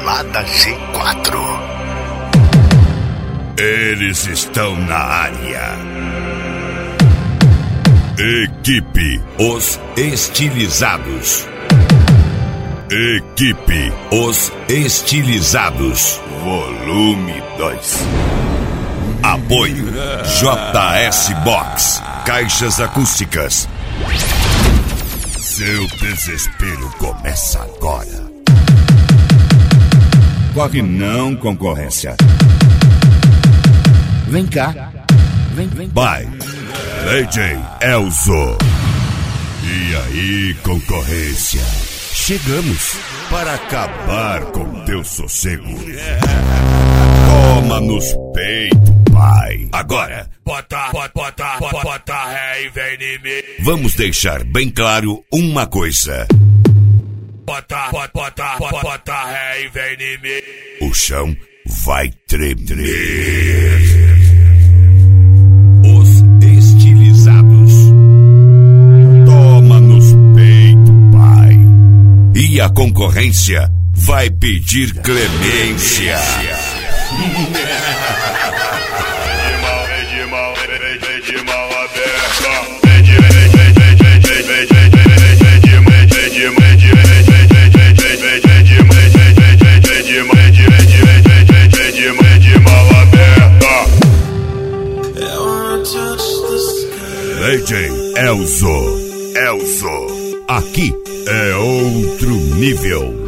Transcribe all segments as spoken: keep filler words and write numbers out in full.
Balada G quatro. Eles estão na área. Equipe Os Estilizados. Equipe Os Estilizados. Volume dois. Apoio J S Box. Caixas acústicas. Seu desespero começa agora. Corre não, concorrência. Vem cá. Vem, vem. By D J Elzo. E aí, concorrência? Chegamos para acabar com teu sossego. Toma nos peitos, pai. Agora, bota, bota, bota, bota, bota ré e vem em mim. Vamos deixar bem claro uma coisa. Bota, bota, bota, bota, bota ré e vem em mim. O chão vai tremer. Os Estilizados. Toma nos peitos, pai. E a concorrência vai pedir clemência. D J Elzo. Elzo. Aqui é outro nível.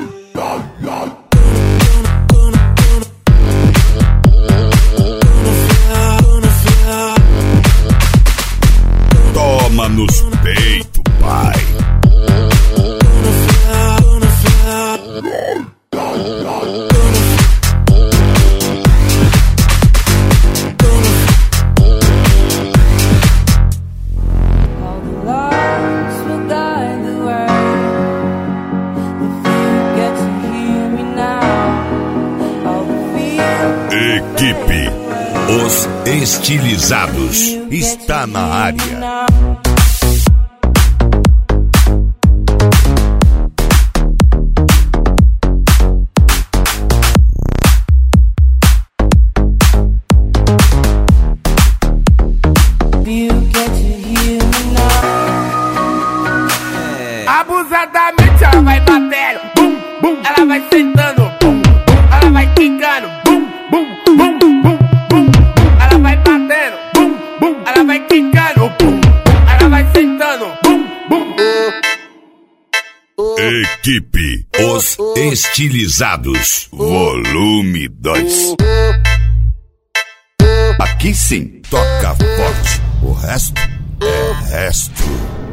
Toma nos peitos, pai. Equipe Os Estilizados está na área. Abusadamente ela vai batendo, bum, bum, ela vai sentando, bum, bum, ela vai quicando, bum, bum, bum, bum, bum, ela vai batendo, bum, bum, ela vai quicando, bum, ela vai sentando, bum, bum. Equipe Os Estilizados, volume dois. Aqui sim, toca forte, o resto é resto.